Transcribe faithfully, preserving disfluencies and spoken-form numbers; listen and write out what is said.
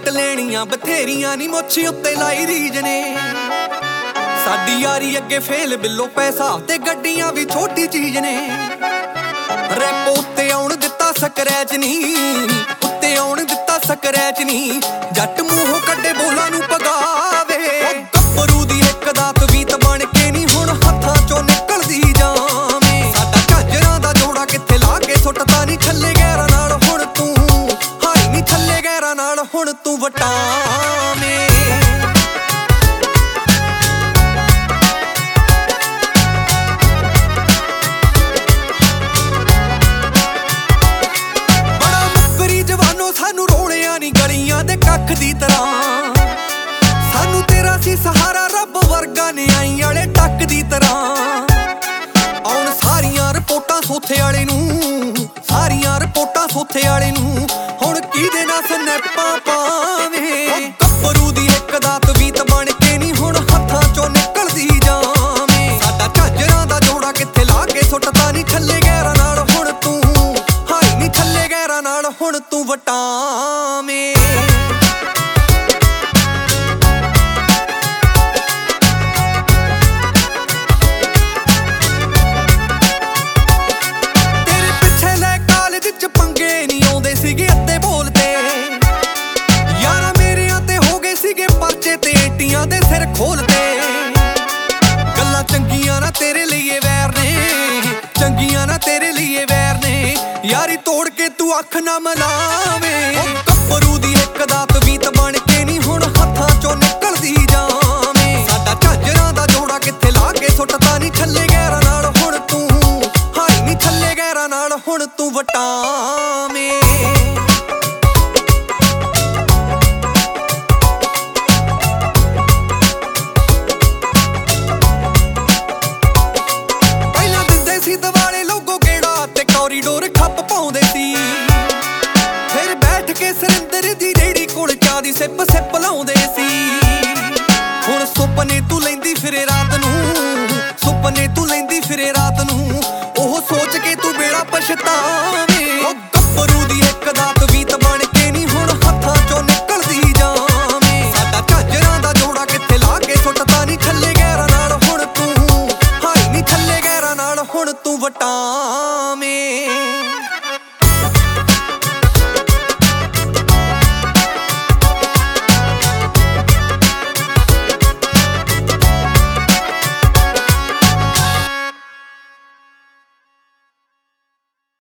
ਲੈਣੀਆਂ ਬਥੇਰੀਆਂ ਨੀ ਮੁੱਛ ਉੱਤੇ ਲਾਈ ਰੀਝ ਨੇ। ਸਾਡੀ ਯਾਰੀ ਅੱਗੇ ਫੇਲ ਬਿੱਲੋ ਪੈਸਾ ਤੇ ਗੱਡੀਆਂ ਵੀ ਛੋਟੀ ਚੀਜ਼ ਨੇ। ਰੈਪ ਉੱਤੇ ਆਉਣ ਦਿੱਤਾ ਸਕਰੈਚ ਨੀ, ਉੱਤੇ ਆਉਣ ਦਿੱਤਾ ਸਕਰੈਚ ਨੀ। ਜੱਟ ਮੂੰਹੋਂ ਕੱਢੇ ਬੋਲਾਂ ਨੂੰ ਪਗਾਵੇ, ਗੱਭਰੂ ਦੀ ਇੱਕ ਦਾਤ ਵੀਤ ਬਣ ਕੇ ਨੀ ਹੁਣ ਹੱਥਾਂ ਚੋਂ ਨਿਕਲਦੀ ਜਾਵੇਂ। ਸਾਡਾ ਝਾਂਜਰਾਂ ਦਾ ਜੋੜਾ ਕਿੱਥੇ ਲਾ ਕੇ ਸੁੱਟਦਾ ਨੀ ਛੱਲੇ ਗੈਰਾਂ ਨਾਲ ਹੁਣ ਤੂੰ, ਹਾਈ ਨੀ ਛੱਲੇ ਗੈਰਾਂ ਨਾਲ ਹੁਣ ਤੂੰ ਵਟਾਵੇਂ। ਸਾਨੂੰ ਰੋਲਿਆਂ ਨੀ ਗਲੀਆਂ ਦੇ ਕੱਖ ਦੀ ਤਰ੍ਹਾਂ, ਸਾਨੂੰ ਤੇਰਾ ਸੀ ਸਹਾਰਾ ਰੱਬ ਵਰਗਾ ਨਿਆਈ ਵਾਲੇ ਟੱਕ ਦੀ ਤਰ੍ਹਾਂ। ਆਉਣ ਸਾਰੀਆਂ ਰਿਪੋਰਟਾਂ ਸੋਥੇ ਵਾਲੇ ਨੂੰ, ਸਾਰੀਆਂ ਰਿਪੋਰਟਾਂ ਸੋਥੇ ਵਾਲੇ ਨੂੰ। ਹੁਣ ਕਿਹਦੇ ਨਾਲ ਸਨੈਪਾਂ ਪਾਵੇਂ, ਗੱਭਰੂ ਦੀ ਇੱਕ ਦਾਤ ਵੀਤ ਬਣ ਕੇ ਨੀ ਹੁਣ ਹੱਥਾਂ ਚੋਂ ਨਿਕਲਦੀ ਜਾਵੇਂ। ਸਾਡਾ ਝਾਂਜਰਾਂ ਦਾ ਜੋੜਾ ਕਿੱਥੇ ਲਾ ਕੇ ਸੁੱਟਦਾ ਨੀ ਛੱਲੇ ਗੈਰਾਂ ਨਾਲ ਹੁਣ ਤੂੰ, ਹਾਈ ਨੀ ਛੱਲੇ ਗੈਰਾਂ ਨਾਲ ਹੁਣ ਤੂੰ ਵਟਾਵੇਂ। ਤੇਰੇ ਪਿੱਛੇ ਲੈ ਕਾਲਜ ਚ ਪੰਗੇ ਨੀ ਆਉਂਦੇ ਸੀਗੇ ਅੱਧੇ ਬੋਲਦੇ, ਯਾਰਾਂ ਮੇਰਿਆਂ ਤੇ ਹੋ ਗਏ ਸੀਗੇ ਪਰਚੇ ਤੇ ਏਟੀਆਂ ਦੇ ਸਿਰ ਖੋਲਦੇ। ਗੱਲਾਂ ਚੰਗੀਆਂ ਨਾ ਤੇਰੇ ਲਈ ਵੈਰ ਨੇ, ਚੰਗੀਆਂ ਨਾ ਤੇਰੇ ਲਈ ਵੈਰ ਨੇ। ਯਾਰੀ ਤੋੜ ਕੇ ਤੂੰ ਅੱਖ ਨਾ ਮਲਾਵੇਂ, ਗੱਭਰੂ ਦੀ ਇੱਕ ਦਾਤ ਵੀਤ ਬਣ ਕੇ ਨੀ ਹੁਣ ਹੱਥਾਂ ਚੋਂ ਨਿਕਲਦੀ ਜਾਵੇਂ। ਸਾਡਾ ਝਾਂਜਰਾਂ ਦਾ ਜੋੜਾ ਕਿੱਥੇ ਲਾ ਕੇ ਸੁੱਟਦਾ ਨੀ ਛੱਲੇ ਗੈਰਾਂ ਨਾਲ ਹੁਣ ਤੂੰ, ਹਾਈ ਨੀ ਛੱਲੇ ਗੈਰਾਂ ਨਾਲ ਹੁਣ ਤੂੰ ਵਟਾਵੇਂ। ਪਹਿਲਾਂ ਦਿੰਦੇ ਸੀ ਦਿਵਾਲੇ ਲੋਗੋ ਗੇੜਾ ਤੇ ਕੋਰੀਡੋਰ ਖੱਪ ਪਾਉਂਦੇ ਸੀ, ਫਿਰ ਬੈਠ ਕੇ ਸਰਿੰਦਰ ਦੀ ਰੇੜੀ ਕੋਲ ਚਾਹ ਦੀ ਸਿਪ ਸਿਪ ਲਾਉਂਦੇ ਸੀ। ਹੁਣ ਸੁਪਨੇ ਤੂੰ ਲੈਂਦੀ ਫਿਰੇ ਰਾਤ ਨੂੰ, ਸੁਪਨੇ ਤੂੰ ਲੈਂਦੀ ਫਿਰੇ ਰਾਤ ਨੂੰ। ਉਹ ਸੋਚ ਕੇ ਤੂੰ ਬੇੜਾ ਪਛਤਾਵੇਂ, ਗੱਭਰੂ ਦੀ ਇੱਕ ਦਾਤ ਵੀਤ ਬਣ ਕੇ ਨੀ ਹੁਣ ਹੱਥਾਂ ਚੋਂ ਨਿਕਲਦੀ ਜਾਵੇਂ। ਸਾਡਾ ਝਾਂਜਰਾਂ ਦਾ ਜੋੜਾ ਕਿੱਥੇ ਲਾ ਕੇ ਸੁੱਟਦਾ ਨੀ ਛੱਲੇ